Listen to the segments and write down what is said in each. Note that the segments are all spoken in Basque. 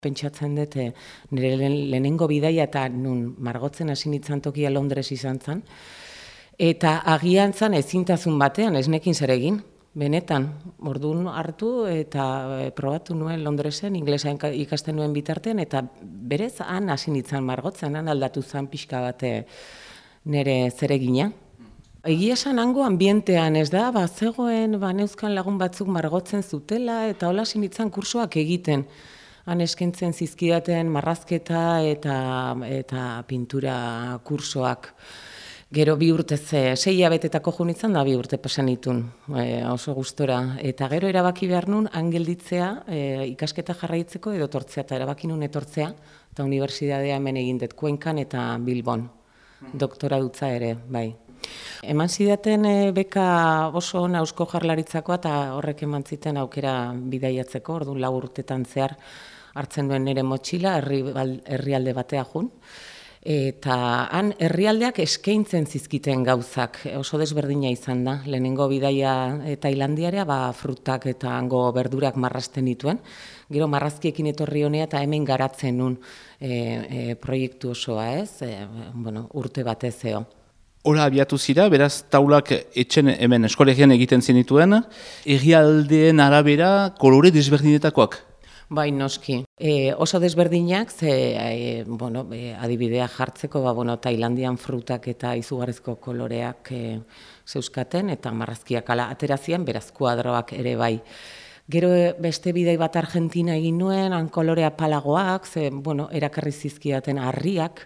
Pentsatzen dut, nire lehenengo bidaia eta nun margotzen hasi nintzen tokia Londres izan zen, eta agian zen ezintazun batean, ez nekin zer egin, benetan, orduan hartu eta probatu nuen Londresen, inglesa ikasten nuen bitartean, eta berez han hasi nintzen margotzen, han aldatu zen pixka bate nire zeregina. Egia esan hango ambientean, ez da, zegoen neuzkan lagun batzuk margotzen zutela, eta hola hasi nintzen kursoak egiten. Han eskentzen zizkidaten marrazketa eta pintura kursoak. Gero 2 urte 6 hilabetetako jo nintzen da 2 urte pasan nituen, oso gustora. Eta gero erabaki behar nun han gelditzea ikasketa jarraitzeko edo etortzea, eta erabaki nun etortzea, eta unibertsitatea hemen egin dut Kuenkan eta Bilbon. Doktora dutza ere, bai. Eman zidaten beka oso ona Eusko Jaurlaritzakoa eta horrek eman ziten aukera bidaiatzeko, orduan 4 urtetan zehar hartzen duen nire motxila herrialde batea jun. Eta han herrialdeak eskaintzen zizkiten gauzak, oso desberdina izan da. Lehenengo bidaia Tailandiarea frutak eta hango berdurak marrazten dituen. Gero marrazkiekin etorri honea eta hemen garatzen nun proiektu osoa, ez? Urte batez eo. Hora abiatu zira, beraz taulak etxen hemen eskolegian egiten zenituen, herrialdeen arabera kolore desberdinetakoak. Bai, noski. Oso desberdinak, adibidea jartzeko, Tailandian frutak eta izugarrizko koloreak zeuskaten, eta marrazkiak ala aterazian, beraz kuadroak ere bai. Gero beste bidai bat Argentina egin nuen, han kolorea palagoak, erakarri zizkidaten harriak,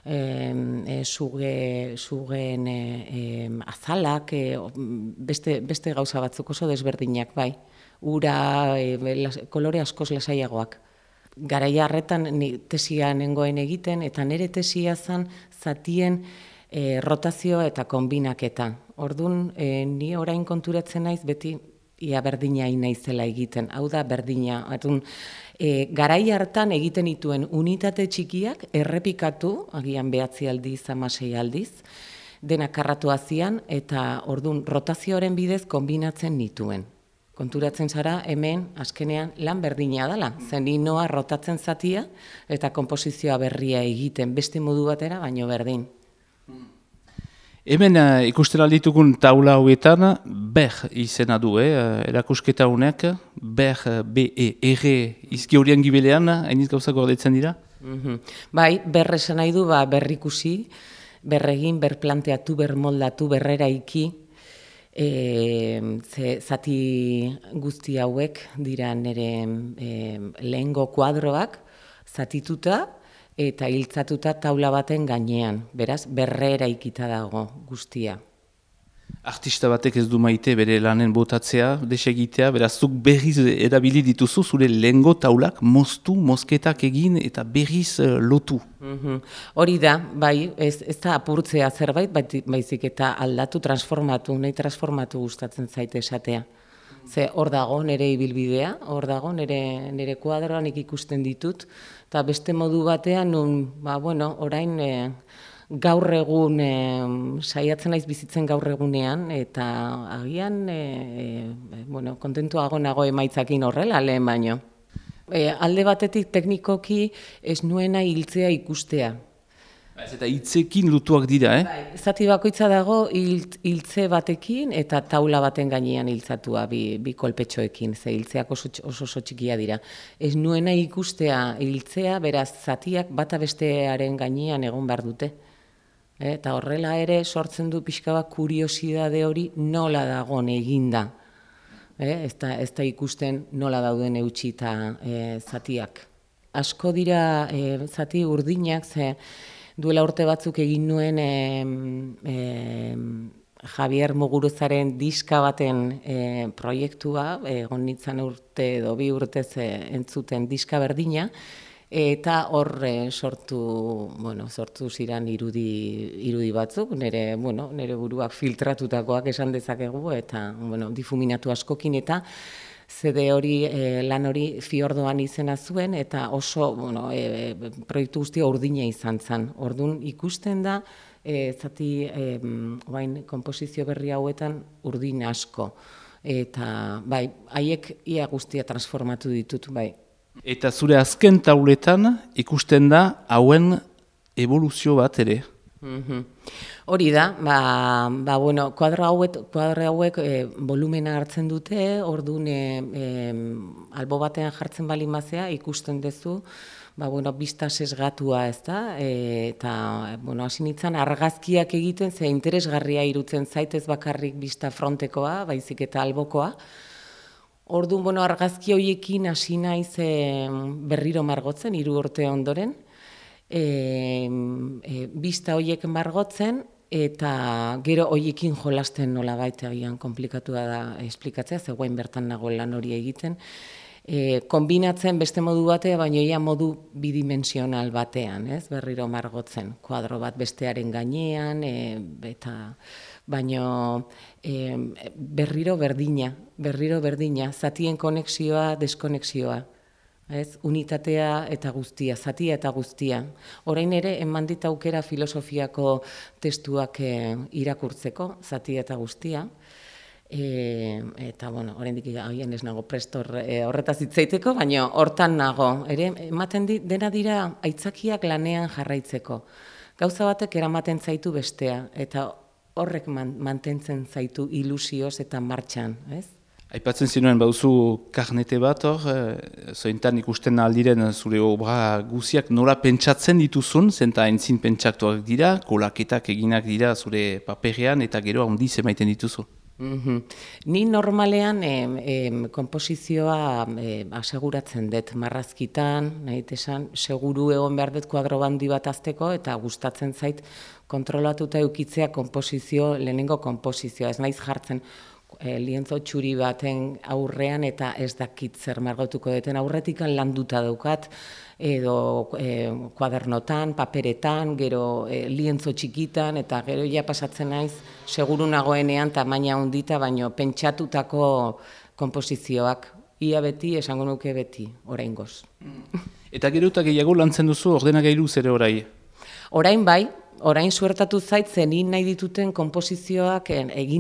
sugeen azalak, beste gauza batzuk oso desberdinak, bai. Ura, kolore askoz lasaiagoak. Garaia harretan tesia nengoen egiten, eta nire tesia zen zatien rotazio eta konbinaketa. Orduan, ni orain konturatzen naiz beti ia berdina naizela egiten. Hau da berdina. Garai hartan egiten dituen unitate txikiak errepikatu, agian 9 aldiz, 16 aldiz, denak karratu azian, eta orduan rotazioaren bidez konbinatzen nituen. Konturatzen zara, hemen, azkenean, lan berdina dela. Zen noa rotatzen zatia eta konposizioa berria egiten, beste modu batera, baino berdin. Hemen ikusten alditugun taula hauetan, BER izena du, erakusketa honek, BER, B-E-R, izki horien gibelean, hainiz gauzak gordetzen dira? Bai, BER esan nahi du, berrikusi, berregin, berplanteatu, bermoldatu, berreraiki, zati guzti hauek dira nire lehengo kuadroak zatituta eta hiltzatuta taula baten gainean. Beraz, berreraikita dago guztia. Artista batek ez du maite bere lanen botatzea, desegitea, beraz zuk berriz erabili dituzu zure lehengo taulak moztu, mozketak egin eta berriz lotu. Hori da, bai, ez da apurtzea zerbait, baizik eta aldatu, nahi transformatu gustatzen zaite esatea. Ze hor dago nire ibilbidea, hor dago nire kuadroan ikusten ditut, eta beste modu batean, orain gaur egun saiatzen naiz bizitzen gaur egunean, eta agian kontentuago nago emaitzakin horrela lehen baino. Alde batetik teknikoki ez nuena hiltzea ikustea. Ez eta hitzekin lutuak dira, Zati bakoitza dago hiltze batekin eta taula baten gainean hiltzatua bi kolpetxoekin, ze hiltzeak oso txikia dira. Ez nuena ikustea hiltzea, beraz zatiak bata bestearen gainean egon behar dute. Eta horrela ere sortzen du pixka bat kuriosidade hori nola dagoen eginda. Ez da ikusten nola dauden eutsi eta zatiak. Asko dira zati urdinak, ze duela urte batzuk egin nuen Javier Muguruzaren diska baten proiektua, egon nintzen urte edo 2 urtez entzuten diska berdina, eta hor sortu ziren irudi batzuk, nire buruak filtratutakoak esan dezakegu, eta difuminatu askokin, eta CD hori, lan hori Fiordoan izena zuen, eta oso proiektu guztia urdina izan zen. Orduan ikusten da, zati komposizio berri hauetan urdin asko. Eta, bai, haiek ia guztia transformatu ditut, bai. Eta zure azken tauletan ikusten da hauen evoluzio bat ere. Hori da, bueno, kuadro hauek volumena hartzen dute, orduan albo batean jartzen baldin bazea ikusten duzu, bueno, bista sesgatua ez da, eta, bueno, hasi nintzen argazkiak egiten, ze interesgarria irutzen zaitez bakarrik bista frontekoa, baizik eta albokoa. Orduan, bueno, argazki horiekin hasi naiz berriro margotzen, 3 urte ondoren, bista horiek margotzen, eta gero horiekin jolasten nolabait agian komplikatua da esplikatzea, zegoen bertan nago lan hori egiten, konbinatzen beste modu batea, baina ia modu bidimensional batean, ez? Berriro margotzen, kuadro bat bestearen gainean, eta baina berriro berdina, zatien konexioa, deskonexioa. Ez, unitatea eta guztia, zatia eta guztia. Orain ere, eman dit aukera filosofiako testuak irakurtzeko, zatia eta guztia. Eta, bueno, oraindik agian ez nago prestor horretaz hitzaiteko, baina hortan nago. Ere, ematen dena dira aitzakiak lanean jarraitzeko. Gauza batek eramaten zaitu bestea, eta horrek mantentzen zaitu ilusioz eta martxan, ez? Aipatzen zinuen baduzu karnete bat hor, zointan ikusten aldiren zure obra guziak nola pentsatzen dituzun, zenta entzin pentsatuak dira, kolaketak eginak dira zure paperean eta gero handiz emaiten dituzu. Ni normalean konposizioa aseguratzen dut marrazkitan, nahi esan, seguru egon behar dut kuadro bandi bat azteko eta gustatzen zait kontrolatuta eukitzea lehenengo konposizioa, ez naiz jartzen lienzo txuri baten aurrean eta ez dakit zer margotuko duten aurretikan landuta daukat, edo kuadernotan, paperetan, gero lienzo txikitan, eta gero ja pasatzen naiz, seguru nagoenean tamaina handita, baino pentsatutako konposizioak, ia beti, esango nuke beti, oraingoz. Eta gero eta gehiago lantzen duzu ordenagailu ere orai? Orain bai, orain suertatu zait egin nahi dituten konposizioak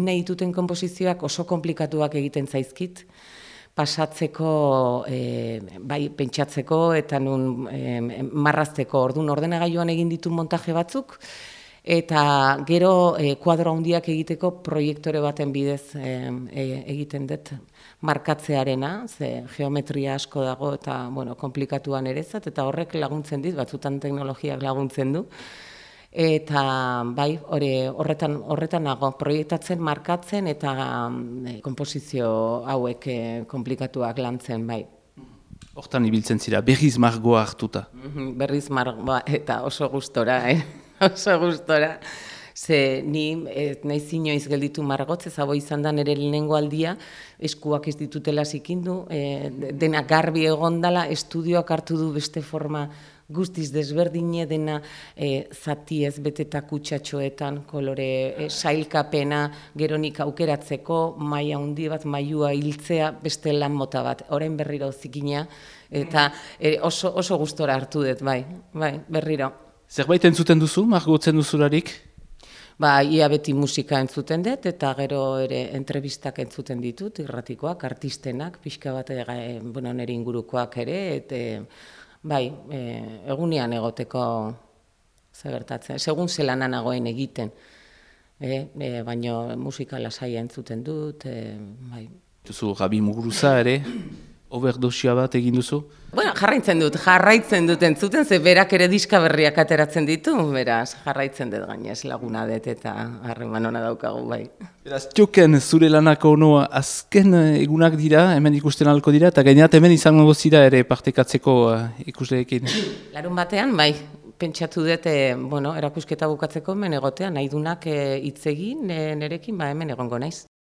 oso komplikatuak egiten zaizkit, pasatzeko, bai, pentsatzeko eta nun marrazteko. Orduan ordenagailuan egin ditu montaje batzuk, eta gero kuadro handiak egiteko proiektore baten bidez egiten dut markatzearena, ze geometria asko dago eta, bueno, komplikatuan erezat, eta horrek laguntzen dit, batzutan teknologiak laguntzen du. Eta bai, horretan nago, proiektatzen, markatzen eta konposizio hauek komplikatuak lantzen, bai. Hortan ibiltzen zira, berriz margoa hartuta. Berriz margoa, eta oso gustora, oso gustora. Ze ni naiz inoiz gelditu margotzez, hau izan da nire lehenengo aldia, eskuak ez ditutela zikindu, dena garbi egondala, estudioak hartu du beste forma guztiz desberdine, dena zati ez beteta kutsatxoetan, kolore sailkapena, geronik aukeratzeko, maila handi bat, mailua hiltzea, beste lan mota bat, orain berriro zikina, eta oso gustora hartu dut, bai, berriro. Zerbait entzuten duzu, margotzen duzularik? Ia beti musika entzuten dut, eta gero ere entrevistak entzuten ditut, irratikoak, artistenak, pixka bat nire ingurukoak ere, eta bai, egunean egoteko zegertatzen, segun zelana nagoen egiten, baina musika lasaia entzuten dut, bai. Duzu Gabi Muguruza ere, overdosia bat egin duzu? Bueno, jarraitzen dut entzuten, ze berak ere diska berriak ateratzen ditu, beraz, jarraitzen dut gainez laguna dut eta harreman ona daukagu, bai. Beraz, txoken zure lanako ono azken egunak dira, hemen ikusten alko dira, eta gainat hemen izango gozira ere partekatzeko ikusleekin. Larun batean, bai, pentsatu dut, erakusketa bukatzeko hemen egotea, nahi dunak hitz egin nerekin, hemen egongo naiz.